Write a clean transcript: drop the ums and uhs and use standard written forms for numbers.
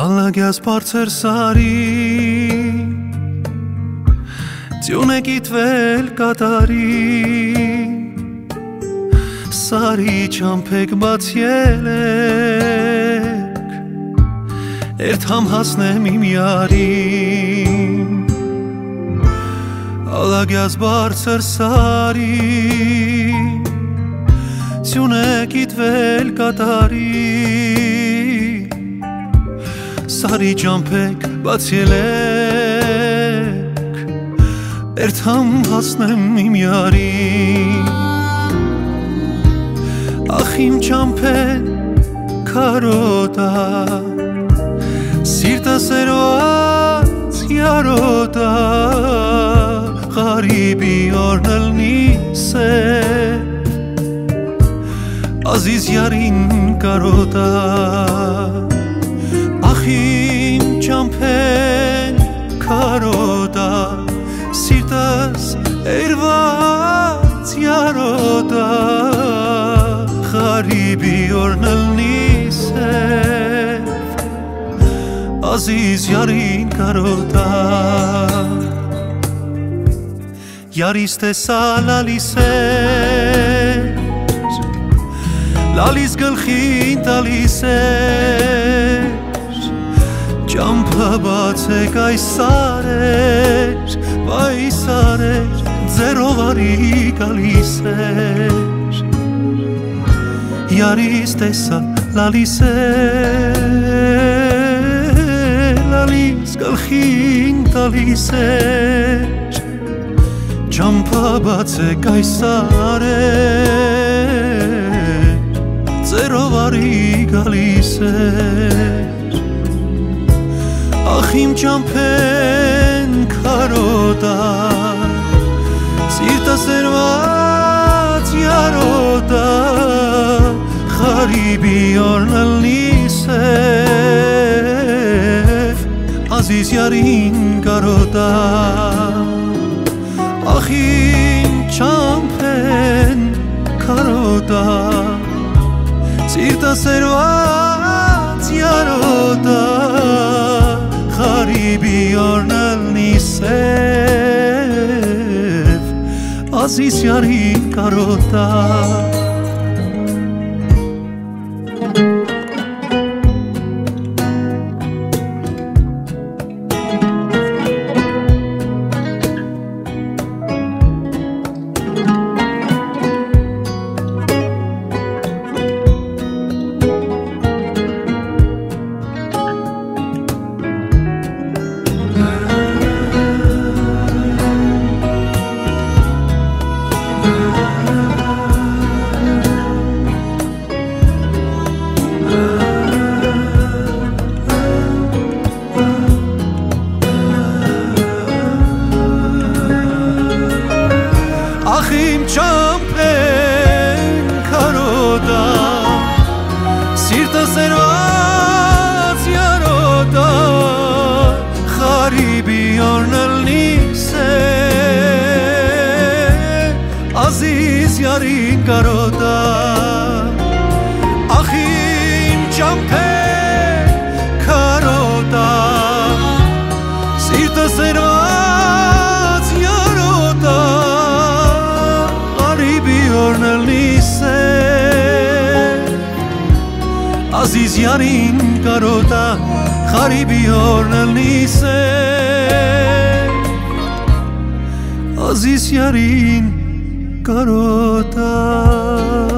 Ալագյաս բարձր սարի Ձյուն է գիտվել կատարի Սարի չամփեք բացել եք Երթամ հասնեմ իմ յարին Ալագյաս բարձր սարի Ձյուն է գիտվել կատարի Սարի ճամփեք բացել եք Երթամ հասնեմ իմ յարին Ախ իմ ճամփեն քարոտ է Սիրտը սերված յարոտ է Ղարիբի օրն ըլնի սև Ազիզ յարին կարոտ է Իմ ճամփեն քարոտ է Սիրտս երված յարոտ է Ղարիբի օրն ըլնի սև Ազիզ յարին կարոտ է Յարիս տեսա լալիս էր Լալիս գլխին տալիս էր Ճամփա բացեք այս սարեր, վայ սարեր, ձերով արի գալիս էր Յարիս տեսա լալիս էր, լալիս գլխին տալիս էր Ճամփա բացեք այս սարեր, ձերով արի գալիս էր Ախ իմ ճամփեն քարոտ է Սիրտը սերված յարոտ է Ղարիբի օրն ըլնի սև Ազիզ յարին կարոտ է Ախ իմ ճամփեն քարոտ է Սիրտը սերված յարոտ է Ղարիբի օրն ըլնի սև Ազիզ յարին կարոտ է Ախ իմ ճամփեն քարոտ է Սիրտը սերված յարոտ է Ղարիբի օրն ըլնի սև Ազիզ յարին կարոտ է Ախ իմ ճամփեն քարոտ է Սիրտը սերված յարոտ է Օրն ըլնի սև Ազիզ յարին կարոտ է Ղարիբի օրն ըլնի սև Ազիզ յարին կարոտ է